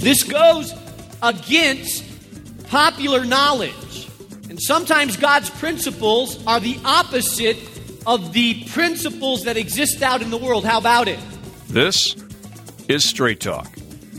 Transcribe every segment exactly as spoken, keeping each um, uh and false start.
This goes against popular knowledge. And sometimes God's principles are the opposite of the principles that exist out in the world. How about it? This is Straight Talk.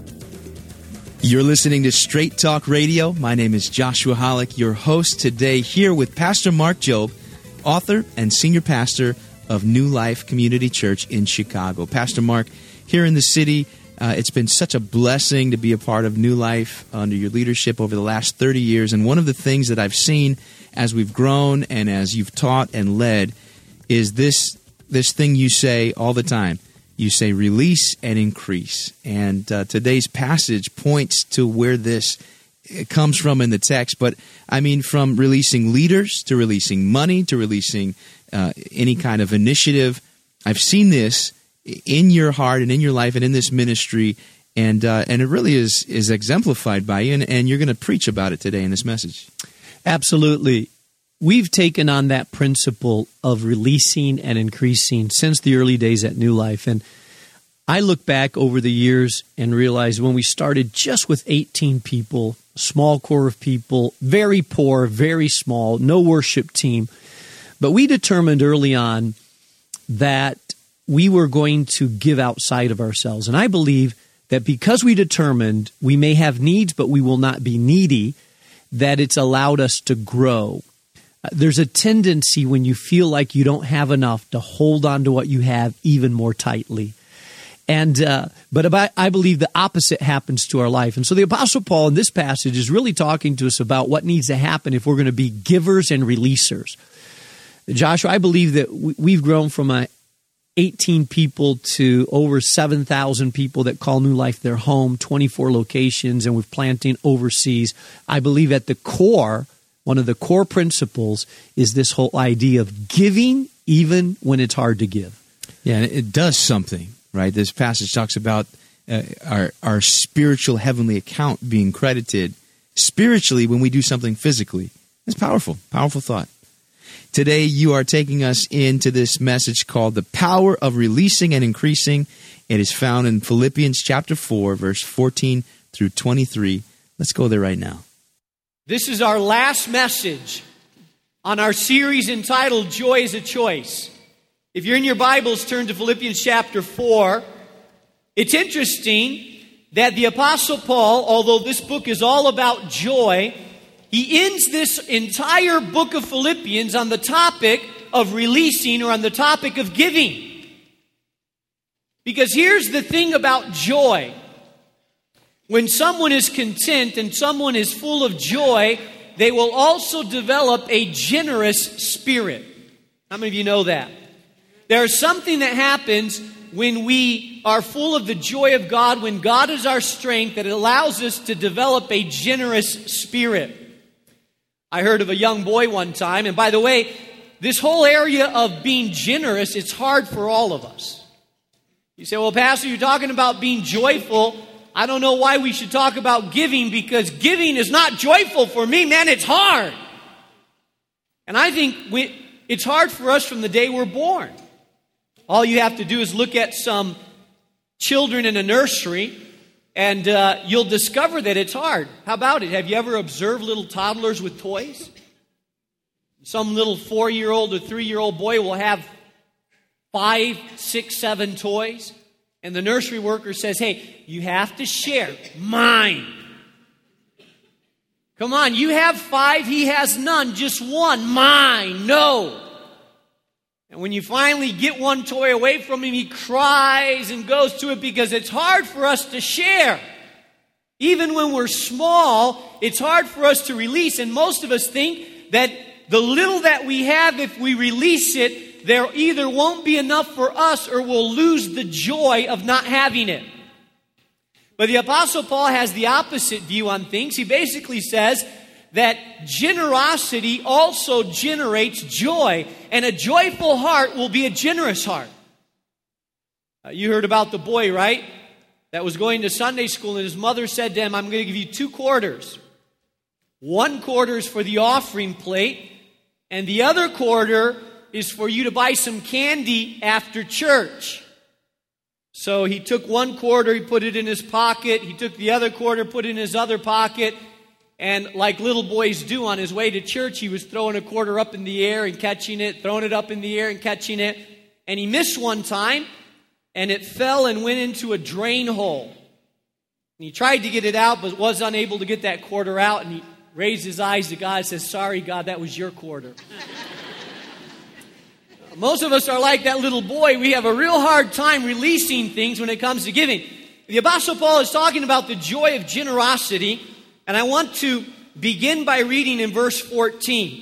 You're listening to Straight Talk Radio. My name is Joshua Hollick, your host today, here with Pastor Mark Jobe, author and senior pastor of New Life Community Church in Chicago. Pastor Mark, here in the city, uh, it's been such a blessing to be a part of New Life under your leadership over the last thirty years. And one of the things that I've seen as we've grown and as you've taught and led is this this thing you say all the time. You say release and increase. And uh, today's passage points to where this comes from in the text. But I mean, from releasing leaders to releasing money to releasing uh, any kind of initiative. I've seen this in your heart and in your life and in this ministry. And uh, and it really is, is exemplified by you. And, and you're going to preach about it today in this message. Absolutely. We've taken on that principle of releasing and increasing since the early days at New Life. And I look back over the years and realize when we started just with eighteen people, a small core of people, very poor, very small, no worship team. But we determined early on that we were going to give outside of ourselves. And I believe that because we determined we may have needs, but we will not be needy, that it's allowed us to grow. There's a tendency when you feel like you don't have enough to hold on to what you have even more tightly. And uh, but about, I believe the opposite happens to our life. And so the Apostle Paul in this passage is really talking to us about what needs to happen if we're going to be givers and releasers. Joshua, I believe that we've grown from a eighteen people to over seven thousand people that call New Life their home, twenty-four locations, and we're planting overseas. I believe at the core, one of the core principles is this whole idea of giving even when it's hard to give. Yeah, and it does something, right? This passage talks about uh, our, our spiritual heavenly account being credited spiritually when we do something physically. It's powerful, powerful thought. Today, you are taking us into this message called The Power of Releasing and Increasing. It is found in Philippians chapter four, verse fourteen through twenty-three. Let's go there right now. This is our last message on our series entitled Joy is a Choice. If you're in your Bibles, turn to Philippians chapter four. It's interesting that the Apostle Paul, although this book is all about joy, he ends this entire book of Philippians on the topic of releasing or on the topic of giving. Because here's the thing about joy. When someone is content and someone is full of joy, they will also develop a generous spirit. How many of you know that? There's something that happens when we are full of the joy of God, when God is our strength, that it allows us to develop a generous spirit. I heard of a young boy one time, and by the way, this whole area of being generous, it's hard for all of us. You say, well, Pastor, you're talking about being joyful. I don't know why we should talk about giving, because giving is not joyful for me, man. It's hard. And I think we, it's hard for us from the day we're born. All you have to do is look at some children in a nursery, and uh, you'll discover that it's hard. How about it? Have you ever observed little toddlers with toys? Some little four-year-old or three-year-old boy will have five, six, seven toys. And the nursery worker says, hey, you have to share. Mine. Come on, you have five, he has none. Just one. Mine. No. And when you finally get one toy away from him, he cries and goes to it because it's hard for us to share. Even when we're small, it's hard for us to release. And most of us think that the little that we have, if we release it, there either won't be enough for us or we'll lose the joy of not having it. But the Apostle Paul has the opposite view on things. He basically says that generosity also generates joy, and a joyful heart will be a generous heart. Uh, you heard about the boy, right? That was going to Sunday school, and his mother said to him, I'm going to give you two quarters. One quarter is for the offering plate, and the other quarter is for you to buy some candy after church. So he took one quarter, he put it in his pocket. He took the other quarter, put it in his other pocket. And like little boys do on his way to church, he was throwing a quarter up in the air and catching it, throwing it up in the air and catching it. And he missed one time, and it fell and went into a drain hole. And he tried to get it out, but was unable to get that quarter out. And he raised his eyes to God and says, "Sorry, God, that was your quarter." Most of us are like that little boy. We have a real hard time releasing things when it comes to giving. The Apostle Paul is talking about the joy of generosity, and I want to begin by reading in verse fourteen.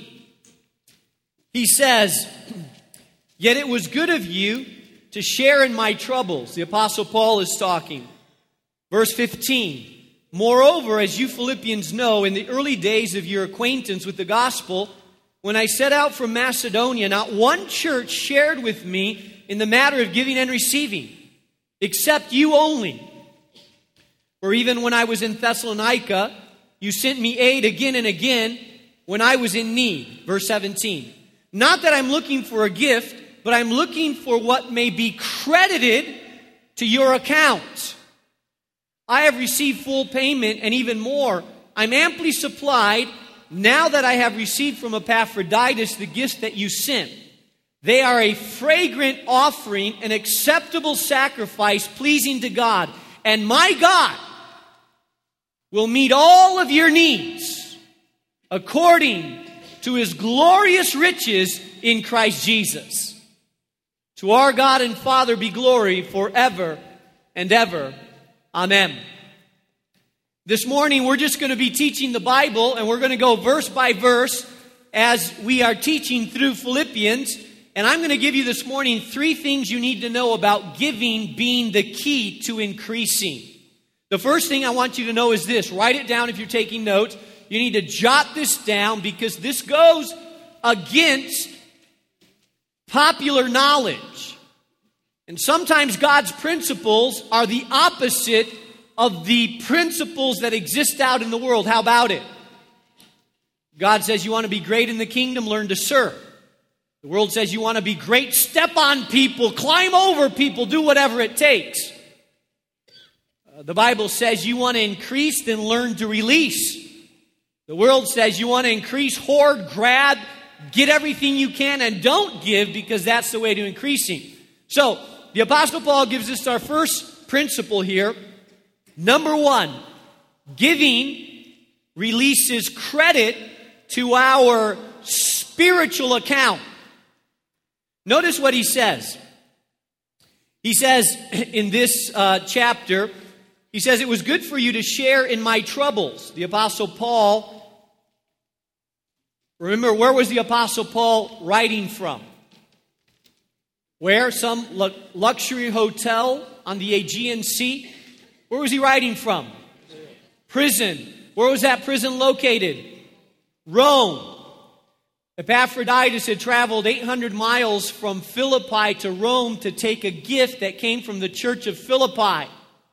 He says, "Yet it was good of you to share in my troubles." The Apostle Paul is talking. Verse fifteen, "Moreover, as you Philippians know, in the early days of your acquaintance with the gospel, when I set out from Macedonia, not one church shared with me in the matter of giving and receiving, except you only. For even when I was in Thessalonica, you sent me aid again and again when I was in need." Verse seventeen, "Not that I'm looking for a gift, but I'm looking for what may be credited to your account. I have received full payment and even more. I'm amply supplied now that I have received from Epaphroditus the gifts that you sent. They are a fragrant offering, an acceptable sacrifice pleasing to God. And my God will meet all of your needs according to His glorious riches in Christ Jesus. To our God and Father be glory forever and ever. Amen." This morning we're just going to be teaching the Bible, and we're going to go verse by verse as we are teaching through Philippians. And I'm going to give you this morning three things you need to know about giving being the key to increasing. The first thing I want you to know is this. Write it down if you're taking notes. You need to jot this down because this goes against popular knowledge. And sometimes God's principles are the opposite of the principles that exist out in the world. How about it? God says you want to be great in the kingdom, learn to serve. The world says you want to be great, step on people, climb over people, do whatever it takes. Uh, the Bible says you want to increase, then learn to release. The world says you want to increase, hoard, grab, get everything you can, and don't give because that's the way to increasing. So, the Apostle Paul gives us our first principle here. Number one, giving releases credit to our spiritual account. Notice what he says. He says in this uh, chapter, he says, "It was good for you to share in my troubles." The Apostle Paul, remember, where was the Apostle Paul writing from? Where? Some lu- luxury hotel on the Aegean Sea? Where was he writing from? Prison. Where was that prison located? Rome. Epaphroditus had traveled eight hundred miles from Philippi to Rome to take a gift that came from the church of Philippi.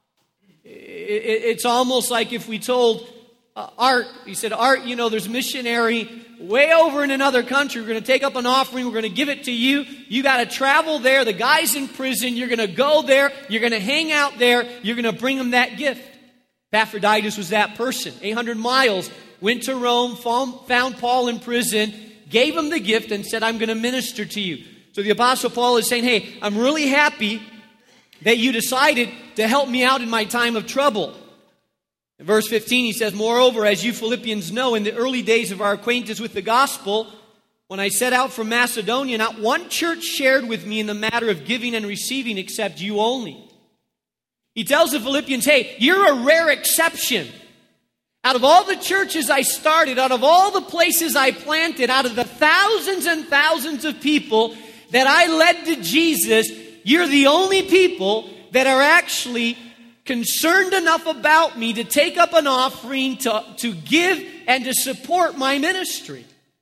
It's almost like if we told uh, Art, he said, "Art, you know, there's a missionary way over in another country. We're going to take up an offering. We're going to give it to you. You got to travel there. The guy's in prison. You're going to go there. You're going to hang out there. You're going to bring him that gift." Epaphroditus was that person. eight hundred miles, went to Rome, found Paul in prison, gave him the gift and said, "I'm going to minister to you." So the Apostle Paul is saying, "Hey, I'm really happy that you decided to help me out in my time of trouble." In verse fifteen, he says, "Moreover, as you Philippians know, in the early days of our acquaintance with the gospel, when I set out from Macedonia, not one church shared with me in the matter of giving and receiving except you only." He tells the Philippians, "Hey, you're a rare exception. Out of all the churches I started, out of all the places I planted, out of the thousands and thousands of people that I led to Jesus, you're the only people that are actually concerned enough about me to take up an offering, to, to give and to support my ministry."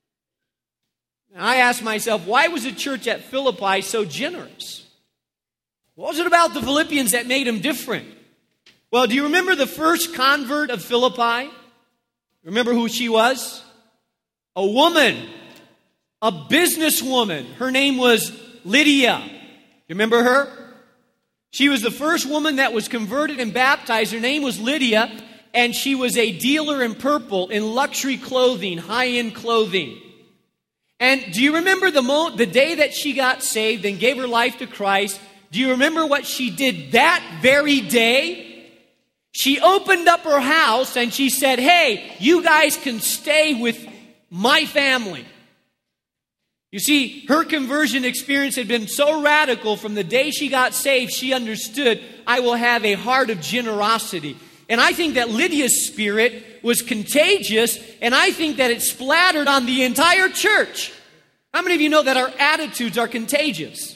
And I asked myself, why was the church at Philippi so generous? What was it about the Philippians that made them different? Well, do you remember the first convert of Philippi? Remember who she was? A woman, a businesswoman. Her name was Lydia. You remember her? She was the first woman that was converted and baptized. Her name was Lydia, and she was a dealer in purple, in luxury clothing, high-end clothing. And do you remember the mo- the day that she got saved and gave her life to Christ? Do you remember what she did that very day? She opened up her house and she said, hey, you guys can stay with my family. You see, her conversion experience had been so radical from the day she got saved, she understood, I will have a heart of generosity. And I think that Lydia's spirit was contagious, and I think that it splattered on the entire church. How many of you know that our attitudes are contagious?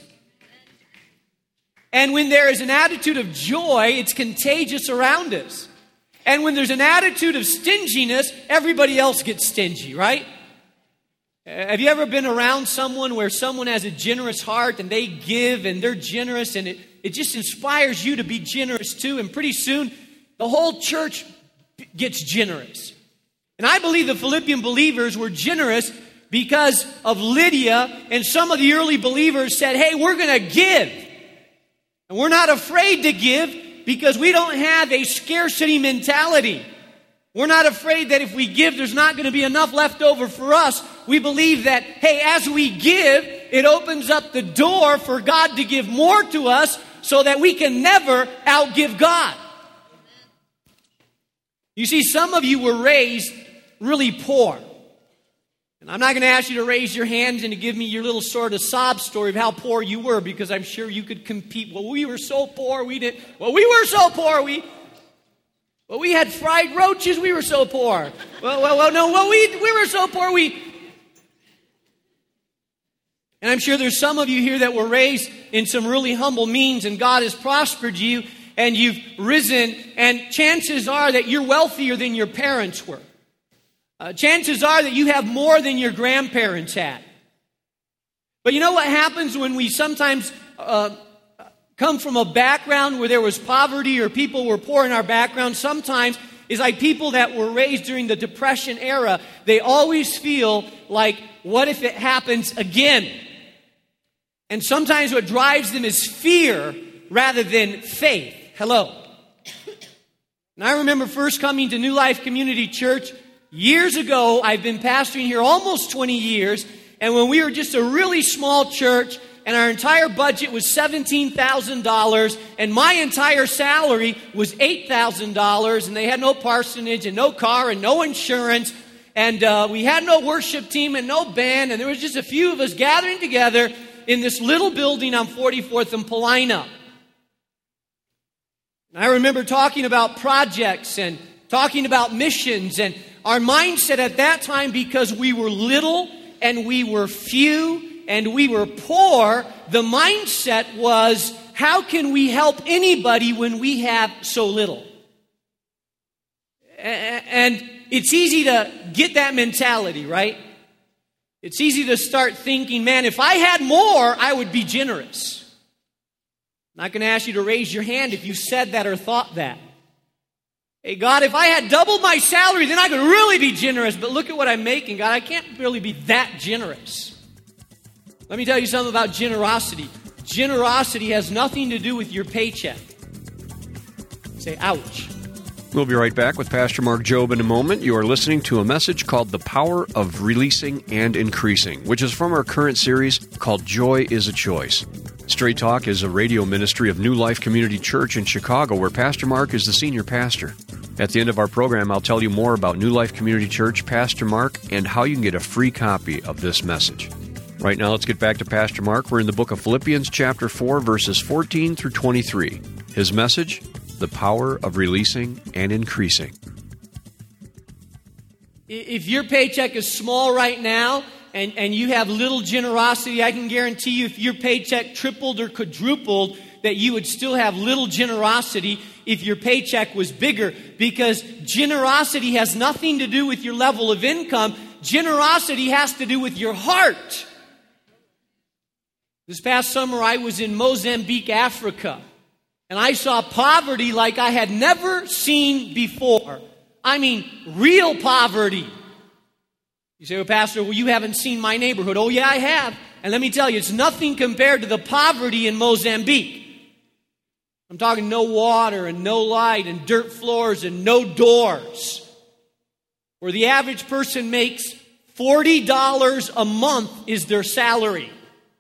And when there is an attitude of joy, it's contagious around us. And when there's an attitude of stinginess, everybody else gets stingy, right? Have you ever been around someone where someone has a generous heart and they give and they're generous and it, it just inspires you to be generous too, and pretty soon the whole church gets generous. And I believe the Philippian believers were generous because of Lydia, and some of the early believers said, hey, we're going to give. And we're not afraid to give because we don't have a scarcity mentality. We're not afraid that if we give, there's not going to be enough left over for us. We believe that, hey, as we give, it opens up the door for God to give more to us so that we can never outgive God. You see, some of you were raised really poor. And I'm not going to ask you to raise your hands and to give me your little sort of sob story of how poor you were, because I'm sure you could compete. Well, we were so poor, we didn't. Well, we were so poor, we... Well, we had fried roaches, we were so poor. Well, well, well no, well, we, we were so poor, we... And I'm sure there's some of you here that were raised in some really humble means, and God has prospered you, and you've risen, and chances are that you're wealthier than your parents were. Uh, chances are that you have more than your grandparents had. But you know what happens when we sometimes... Uh, come from a background where there was poverty or people were poor in our background, sometimes is like people that were raised during the Depression era. They always feel like, what if it happens again? And sometimes what drives them is fear rather than faith. Hello. And I remember first coming to New Life Community Church years ago. I've been pastoring here almost twenty years. And when we were just a really small church, and our entire budget was seventeen thousand dollars, and my entire salary was eight thousand dollars, and they had no parsonage and no car and no insurance, and uh, we had no worship team and no band, and there was just a few of us gathering together in this little building on forty-fourth and Paulina. And I remember talking about projects and talking about missions, and our mindset at that time, because we were little and we were few, and we were poor, the mindset was, how can we help anybody when we have so little? And it's easy to get that mentality, right? It's easy to start thinking, man, if I had more, I would be generous. I'm not going to ask you to raise your hand if you said that or thought that. Hey, God, if I had doubled my salary, then I could really be generous. But look at what I'm making, God. I can't really be that generous. Let me tell you something about generosity. Generosity has nothing to do with your paycheck. Say, ouch. We'll be right back with Pastor Mark Jobe in a moment. You are listening to a message called The Power of Releasing and Increasing, which is from our current series called Joy is a Choice. Straight Talk is a radio ministry of New Life Community Church in Chicago, where Pastor Mark is the senior pastor. At the end of our program, I'll tell you more about New Life Community Church, Pastor Mark, and how you can get a free copy of this message. Right now, let's get back to Pastor Mark. We're in the book of Philippians chapter four, verses fourteen through twenty-three. His message, the power of releasing and increasing. If your paycheck is small right now and, and you have little generosity, I can guarantee you if your paycheck tripled or quadrupled, that you would still have little generosity if your paycheck was bigger, because generosity has nothing to do with your level of income. Generosity has to do with your heart. This past summer, I was in Mozambique, Africa, and I saw poverty like I had never seen before. I mean, real poverty. You say, well, Pastor, well, you haven't seen my neighborhood. Oh, yeah, I have. And let me tell you, it's nothing compared to the poverty in Mozambique. I'm talking no water and no light and dirt floors and no doors. Where the average person makes forty dollars a month is their salary.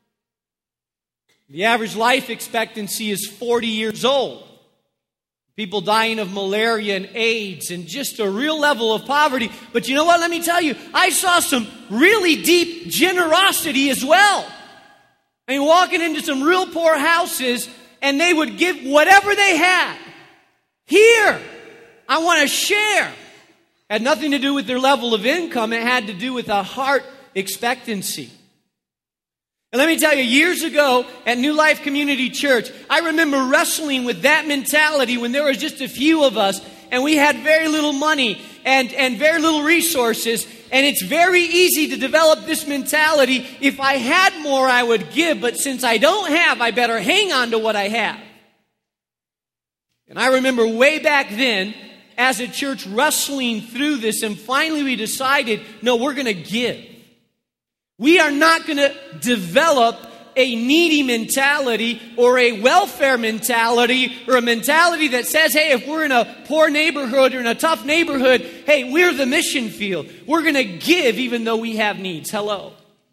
The average life expectancy is forty years old. People dying of malaria and AIDS and just a real level of poverty. But you know what? Let me tell you, I saw some really deep generosity as well. I mean, walking into some real poor houses, and they would give whatever they had. Here, I want to share. Had nothing to do with their level of income. It had to do with a heart expectancy. And let me tell you, years ago at New Life Community Church, I remember wrestling with that mentality when there was just a few of us and we had very little money and, and very little resources. And it's very easy to develop this mentality. If I had more, I would give. But since I don't have, I better hang on to what I have. And I remember way back then, as a church, wrestling through this. And finally we decided, no, we're going to give. We are not going to develop a needy mentality or a welfare mentality or a mentality that says, hey, if we're in a poor neighborhood or in a tough neighborhood, hey, we're the mission field. We're going to give even though we have needs. Hello.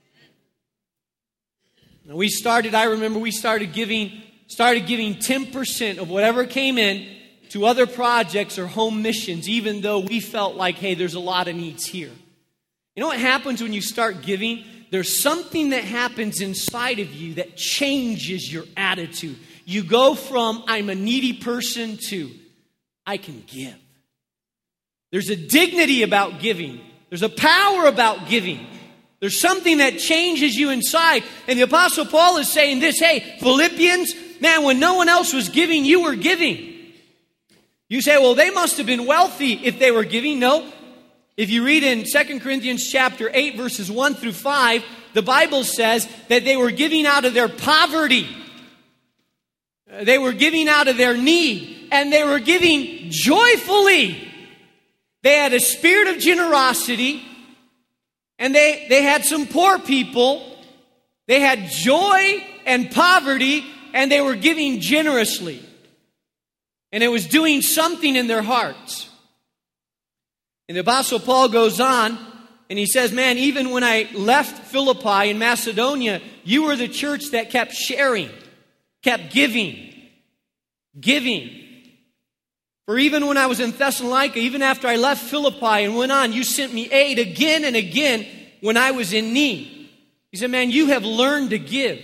Now we started, I remember we started giving, started giving ten percent of whatever came in to other projects or home missions, even though we felt like, hey, there's a lot of needs here. You know what happens when you start giving? There's something that happens inside of you that changes your attitude. You go from, I'm a needy person, to, I can give. There's a dignity about giving. There's a power about giving. There's something that changes you inside. And the Apostle Paul is saying this, hey, Philippians, man, when no one else was giving, you were giving. You say, well, they must have been wealthy if they were giving. No. If you read in Second Corinthians chapter eight, verses one through five, the Bible says that they were giving out of their poverty. They were giving out of their need. And they were giving joyfully. They had a spirit of generosity. And they, they had some poor people. They had joy and poverty. And they were giving generously. And it was doing something in their hearts. And the Apostle Paul goes on, and he says, man, even when I left Philippi in Macedonia, you were the church that kept sharing, kept giving, giving. For even when I was in Thessalonica, even after I left Philippi and went on, you sent me aid again and again when I was in need. He said, man, you have learned to give.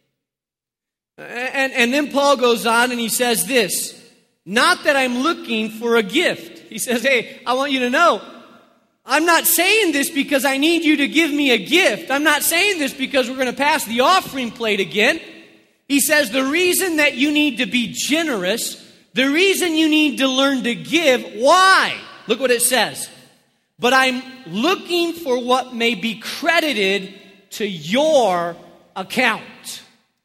And, and then Paul goes on and he says this, not that I'm looking for a gift. He says, hey, I want you to know, I'm not saying this because I need you to give me a gift. I'm not saying this because we're going to pass the offering plate again. He says the reason that you need to be generous, the reason you need to learn to give, why? Look what it says. But I'm looking for what may be credited to your account.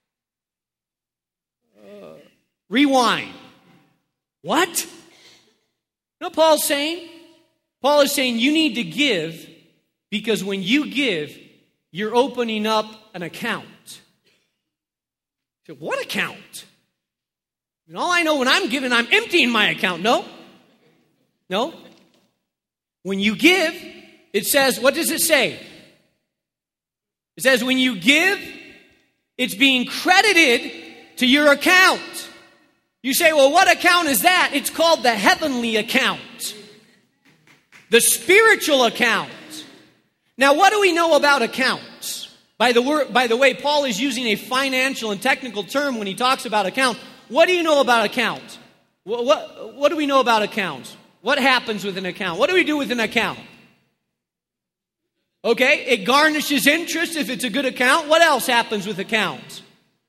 Uh, rewind. What? You know what Paul's saying? Paul is saying you need to give because when you give, you're opening up an account. So what account? And all I know when I'm giving, I'm emptying my account. No. No. When you give, it says, what does it say? It says when you give, it's being credited to your account. You say, well, what account is that? It's called the heavenly account. The spiritual account. Now, what do we know about accounts? By the word, by the way, Paul is using a financial and technical term when he talks about accounts. What do you know about accounts? What, what, what do we know about accounts? What happens with an account? What do we do with an account? Okay, it garnishes interest if it's a good account. What else happens with accounts?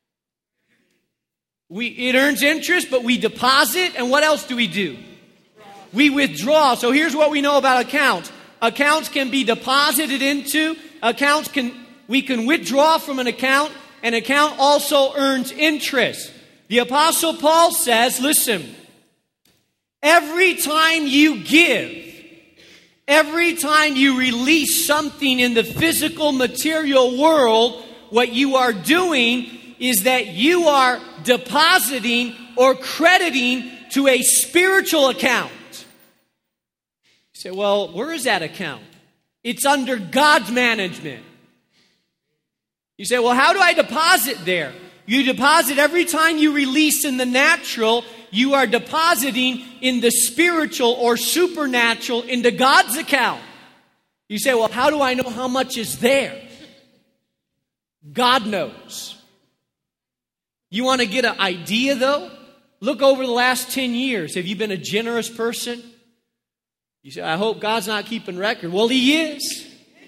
We, it earns interest, but we deposit. And what else do we do? We withdraw. So here's what we know about accounts. Accounts can be deposited into. Accounts can, we can withdraw from an account. An account also earns interest. The Apostle Paul says, listen, every time you give, every time you release something in the physical material world, what you are doing is that you are depositing or crediting to a spiritual account. You say, well, where is that account? It's under God's management. You say, well, how do I deposit there? You deposit every time you release in the natural, you are depositing in the spiritual or supernatural into God's account. You say, well, how do I know how much is there? God knows. You want to get an idea, though? Look over the last ten years. Have you been a generous person? You say, I hope God's not keeping record. Well, He is.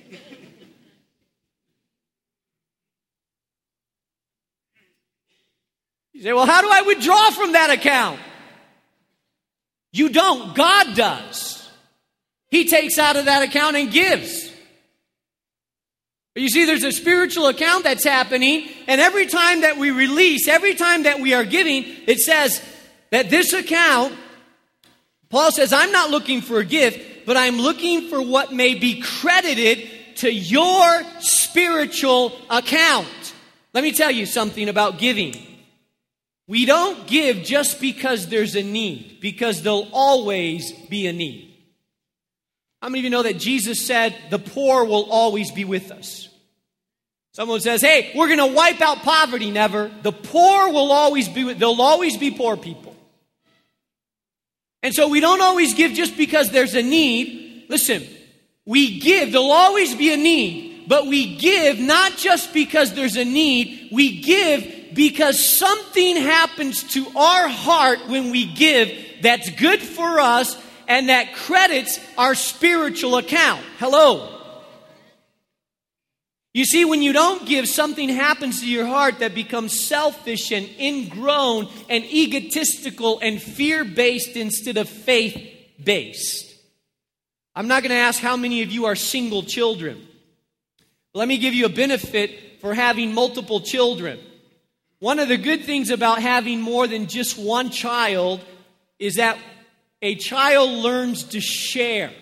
You say, well, how do I withdraw from that account? You don't. God does. He takes out of that account and gives. But you see, there's a spiritual account that's happening, and every time that we release, every time that we are giving, it says that this account, Paul says, I'm not looking for a gift, but I'm looking for what may be credited to your spiritual account. Let me tell you something about giving. We don't give just because there's a need, because there'll always be a need. How many of you know that Jesus said the poor will always be with us? Someone says, hey, we're going to wipe out poverty. Never. The poor will always be with, there'll always be poor people. And so we don't always give just because there's a need. Listen, we give, there'll always be a need, but we give not just because there's a need, we give because something happens to our heart when we give that's good for us and that credits our spiritual account. Hello. You see, when you don't give, something happens to your heart that becomes selfish and ingrown and egotistical and fear-based instead of faith-based. I'm not going to ask how many of you are single children. Let me give you a benefit for having multiple children. One of the good things about having more than just one child is that a child learns to share.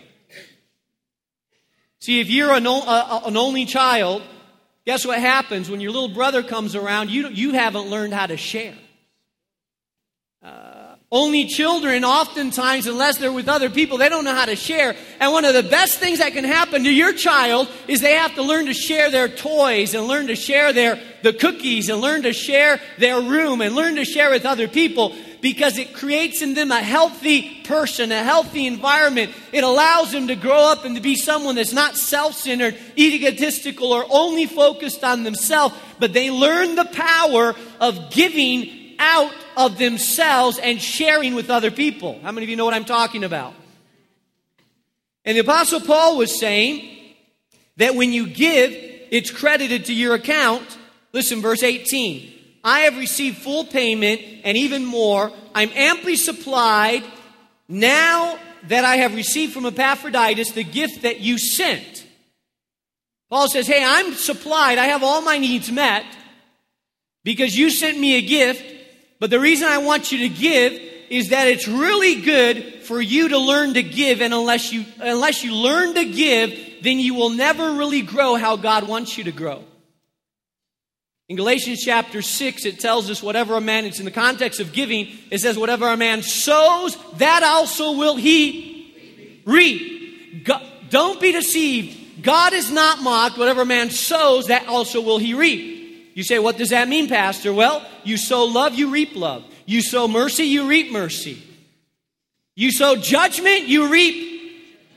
See, if you're an, uh, an only child, guess what happens? When your little brother comes around, you, you haven't learned how to share. Uh, only children, oftentimes, unless they're with other people, they don't know how to share. And one of the best things that can happen to your child is they have to learn to share their toys and learn to share their the cookies and learn to share their room and learn to share with other people, because it creates in them a healthy person, a healthy environment. It allows them to grow up and to be someone that's not self-centered, egotistical, or only focused on themselves, but they learn the power of giving out of themselves and sharing with other people. How many of you know what I'm talking about? And the Apostle Paul was saying that when you give, it's credited to your account. Listen, verse eighteen. I have received full payment and even more. I'm amply supplied now that I have received from Epaphroditus the gift that you sent. Paul says, hey, I'm supplied. I have all my needs met because you sent me a gift. But the reason I want you to give is that it's really good for you to learn to give. And unless you, unless you learn to give, then you will never really grow how God wants you to grow. In Galatians chapter six, it tells us whatever a man, it's in the context of giving, it says whatever a man sows, that also will he reap. God, don't be deceived. God is not mocked. Whatever a man sows, that also will he reap. You say, what does that mean, Pastor? Well, you sow love, you reap love. You sow mercy, you reap mercy. You sow judgment, you reap.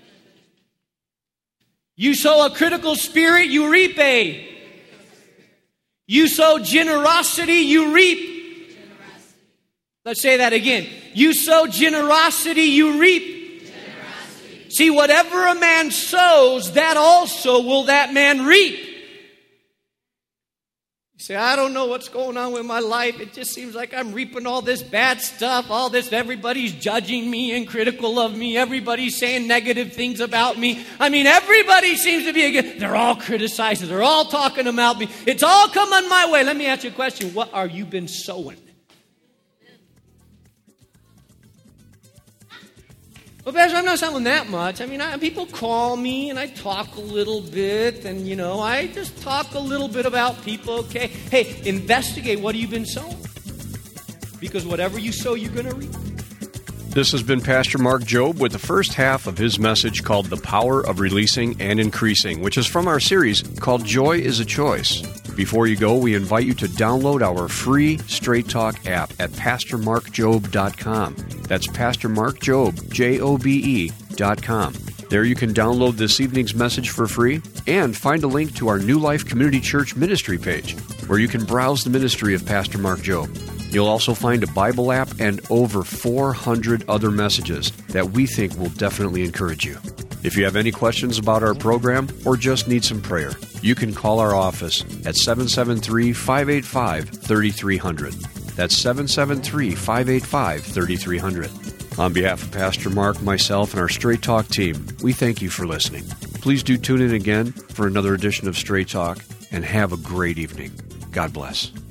You sow a critical spirit, you reap a. You sow generosity, you reap. Generosity. Let's say that again. You sow generosity, you reap. Generosity. See, whatever a man sows, that also will that man reap. You say, I don't know what's going on with my life. It just seems like I'm reaping all this bad stuff, all this, everybody's judging me and critical of me. Everybody's saying negative things about me. I mean, everybody seems to be against. They're all criticizing. They're all talking about me. It's all coming my way. Let me ask you a question. What are you been sowing? Well, Pastor, I'm not selling that much. I mean, I, people call me and I talk a little bit, and, you know, I just talk a little bit about people, okay? Hey, investigate what you've been sowing. Because whatever you sow, you're going to reap. This has been Pastor Mark Jobe with the first half of his message called The Power of Releasing and Increasing, which is from our series called Joy is a Choice. Before you go, we invite you to download our free Straight Talk app at pastor mark jobe dot com. That's Pastor Mark Jobe, J O B E, dot com. There you can download this evening's message for free and find a link to our New Life Community Church ministry page, where you can browse the ministry of Pastor Mark Jobe. You'll also find a Bible app and over four hundred other messages that we think will definitely encourage you. If you have any questions about our program or just need some prayer, you can call our office at seven seven three, five eight five, three three zero zero. That's seven seven three, five eight five, three three zero zero. On behalf of Pastor Mark, myself, and our Straight Talk team, we thank you for listening. Please do tune in again for another edition of Straight Talk, and have a great evening. God bless.